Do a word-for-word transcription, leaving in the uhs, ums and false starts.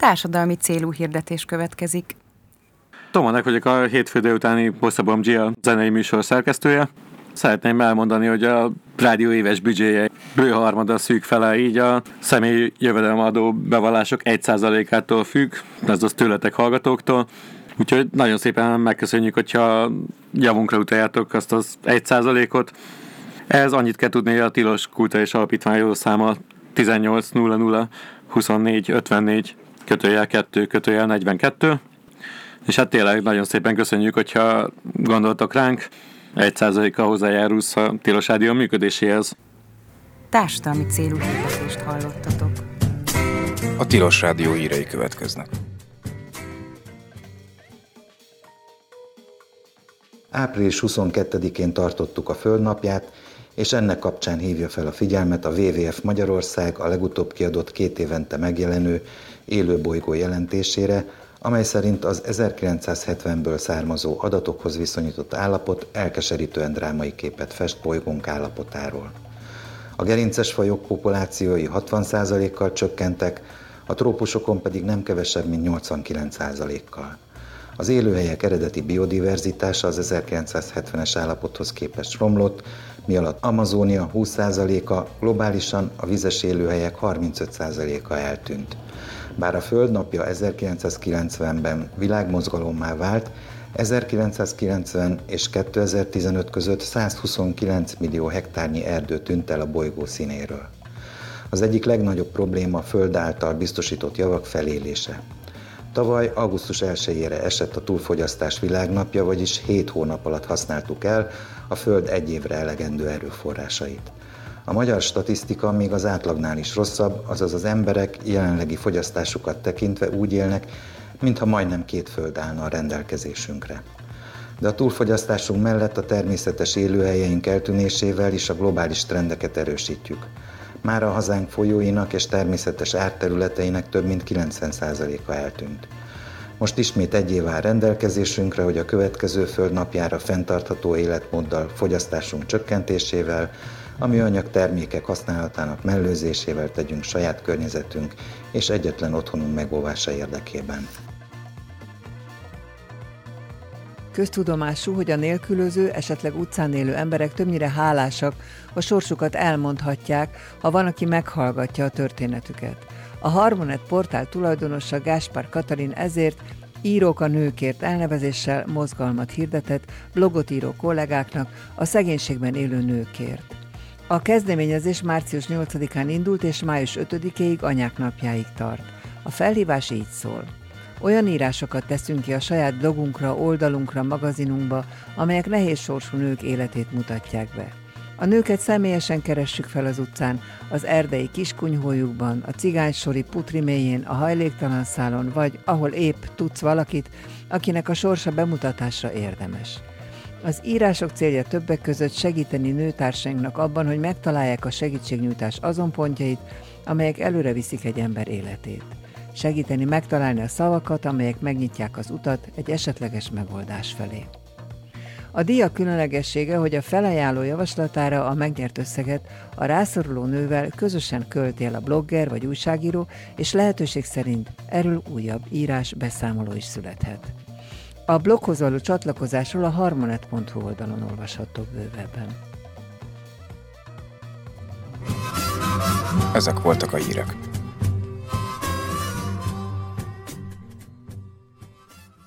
Társadalmi célú hirdetés következik. Tomanek vagyok, a hétfő délutáni Bosszabomgyi a zenei műsor szerkesztője. Szeretném elmondani, hogy a rádió éves büdzséje bő harmada szűk fele, így a személyi jövedelemadó bevallások egy százalékától függ, azaz tőletek hallgatóktól. Úgyhogy nagyon szépen megköszönjük, hogyha javunkra utaljátok azt az egy százalékot. Ehhez annyit kell tudni, hogy a Tilos Kulturális Alapítvány száma tizennyolc nulla nulla huszonnégy ötvennégy kötőjel kettő kötőjel negyvenkettő. És hát tényleg nagyon szépen köszönjük, hogyha gondoltok ránk, egy százalékkal hozzájárulsz a Tilos Rádió működéséhez. Társadalmi célú hirdetést hallottatok. A Tilos Rádió hírei következnek. április huszonkettedikén tartottuk a Földnapját, és ennek kapcsán hívja fel a figyelmet a dupla vé vé ef Magyarország a legutóbb kiadott két évente megjelenő élőbolygó jelentésére, amely szerint az ezerkilencszázhetvenből származó adatokhoz viszonyított állapot elkeserítően drámai képet fest bolygónk állapotáról. A gerinces fajok populációi hatvan százalékkal csökkentek, a trópusokon pedig nem kevesebb, mint nyolcvankilenc százalékkal. Az élőhelyek eredeti biodiverzitása az ezerkilencszázhetvenes állapothoz képest romlott, mi alatt Amazónia húsz százaléka, globálisan a vizes élőhelyek harmincöt százaléka eltűnt. Bár a Földnapja ezerkilencszázkilencvenben világmozgalommá vált, ezerkilencszázkilencven és kétezer-tizenöt között százhuszonkilenc millió hektárnyi erdő tűnt el a bolygó színéről. Az egyik legnagyobb probléma a Föld által biztosított javak felélése. Tavaly augusztus elsejére esett a túlfogyasztás világnapja, vagyis hét hónap alatt használtuk el a Föld egy évre elegendő erőforrásait. A magyar statisztika még az átlagnál is rosszabb, azaz az emberek jelenlegi fogyasztásukat tekintve úgy élnek, mintha majdnem két föld állna a rendelkezésünkre. De a túlfogyasztásunk mellett a természetes élőhelyeink eltűnésével is a globális trendeket erősítjük. Már a hazánk folyóinak és természetes árterületeinek több mint kilencven százaléka eltűnt. Most ismét egy év áll rendelkezésünkre, hogy a következő Földnapjára fenntartható életmóddal, fogyasztásunk csökkentésével, a műanyag termékek használatának mellőzésével tegyünk saját környezetünk és egyetlen otthonunk megóvása érdekében. Köztudomású, hogy a nélkülöző, esetleg utcán élő emberek többnyire hálásak, a sorsukat elmondhatják, ha van, aki meghallgatja a történetüket. A Harmonet portál tulajdonosa Gáspár Katalin ezért Írók a nőkért elnevezéssel mozgalmat hirdetett blogot író kollégáknak a szegénységben élő nőkért. A kezdeményezés március nyolcadikán indult és május ötödikéig Anyák napjáig tart. A felhívás így szól. Olyan írásokat teszünk ki a saját blogunkra, oldalunkra, magazinunkba, amelyek nehéz sorsú nők életét mutatják be. A nőket személyesen keressük fel az utcán, az erdei kiskunyhójukban, a cigánysori putri mélyén, a hajléktalan szálon, vagy ahol épp tudsz valakit, akinek a sorsa bemutatásra érdemes. Az írások célja többek között segíteni nőtársainknak abban, hogy megtalálják a segítségnyújtás azon pontjait, amelyek előre viszik egy ember életét. Segíteni megtalálni a szavakat, amelyek megnyitják az utat egy esetleges megoldás felé. A díjak különlegessége, hogy a felajánló javaslatára a megnyert összeget a rászoruló nővel közösen költi el a blogger vagy újságíró, és lehetőség szerint erről újabb írás, beszámoló is születhet. A bloghoz való csatlakozásról a harmonet pont hu oldalon olvasható bővebben. Ezek voltak a hírek.